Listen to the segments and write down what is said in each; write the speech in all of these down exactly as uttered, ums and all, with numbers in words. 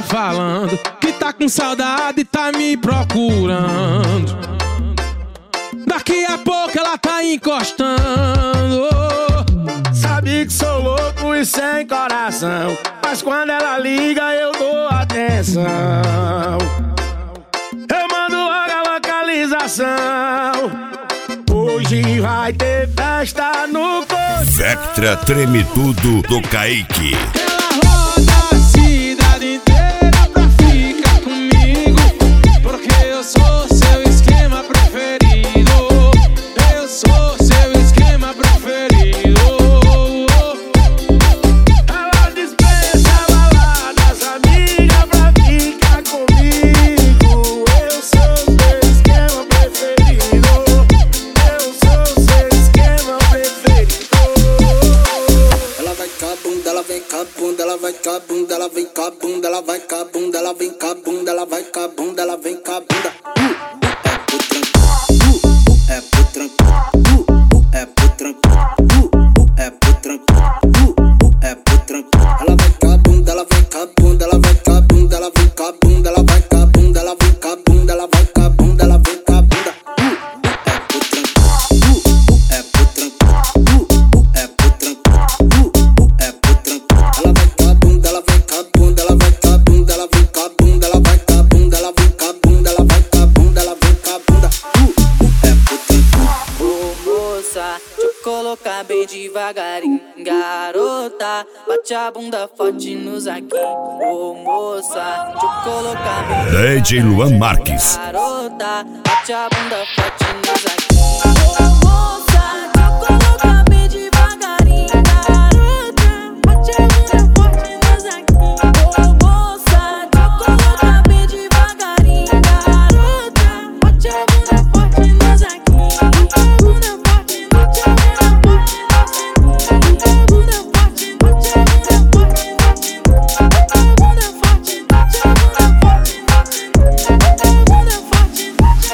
falando que tá com saudade e tá me procurando. Daqui a pouco ela tá encostando. Sabe que sou louco e sem coração, mas quando ela liga eu dou atenção. Eu mando logo a localização. Hoje vai ter festa no corpo. Vectra Treme Tudo do Kaique. Ela roda a cidade inteira pra ficar comigo, porque eu sou seu esquema preferido. Eu sou seu esquema preferido. Ela dispensa baladas, amiga, pra ficar comigo. Eu sou seu esquema preferido. Eu sou seu esquema preferido. Ela vai com a bunda, ela vem com a bunda, ela vai com a bunda, ela vem com a bunda, ela vai com a bunda, ela vem com a bunda, ela vai com a bunda, ela vem com a bunda. É pro tranquilo, é pro tranquilo, é pro tranquilo, é pro tranquilo. Ela vai com a bunda, ela vem com a bunda, ela vai com a bunda, ela vem com a bunda, ela vai com a bunda, ela vem com a bunda, ela vai com a bunda, ela vem com a bunda. É pro tranquilo, é pro tranquilo, é pro tranquilo. Ela vai com a bunda, ela vem com a bunda, ela vai com a bunda, ela vem com a bunda, ela vai com a bunda, ela vem com a bunda, ela vai com a bunda, ela vem com a bunda. É pro tranquilo. Ô moça, deixa eu colocar bem devagarinho. Garota, bate a bunda forte nos aqui. Ô moça, deixa eu colocar bem D J Luan Marques. Garota, bate a bunda forte nos aqui. Ô moça, deixa eu colocar bem devagarinho. Garota, bate a bunda forte nos aqui. Ô moça, deixa eu colocar bem devagarinho. Garota, bate a bunda forte nos aqui. Bate a bunda forte, bate a bunda forte, bate a bunda forte, bate a bunda forte, bate a bunda forte, bate a bunda forte, bate a bunda forte,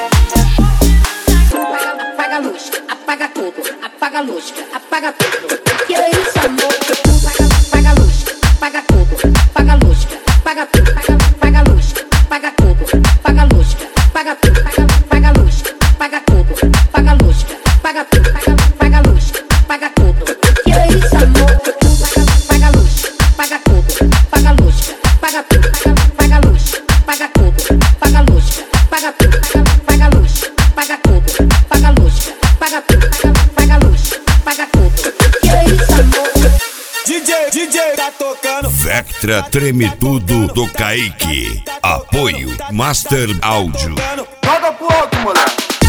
Apaga a luz, apaga tudo, apaga a luz, apaga tudo. Que é isso, amor? Apaga, apaga a luz, apaga tudo, apaga a luz, apaga tudo, apaga a luz, apaga tudo, apaga a luz, apaga tudo, apaga a luz, apaga tudo, apaga a luz, apaga tudo, apaga a luz, apaga tudo. Que é isso, amor? Apaga a luz, apaga tudo, apaga a luz, apaga tudo, apaga a luz, apaga tudo, apaga a luz, apaga tudo, apaga a luz, apaga tudo, apaga a luz, apaga tudo, apaga a luz, apaga tudo. Que é isso, amor? D J, D J tá tocando. Vectra Treme Tudo do Kaique. Apoio Master Áudio. Joga pro alto, moleque.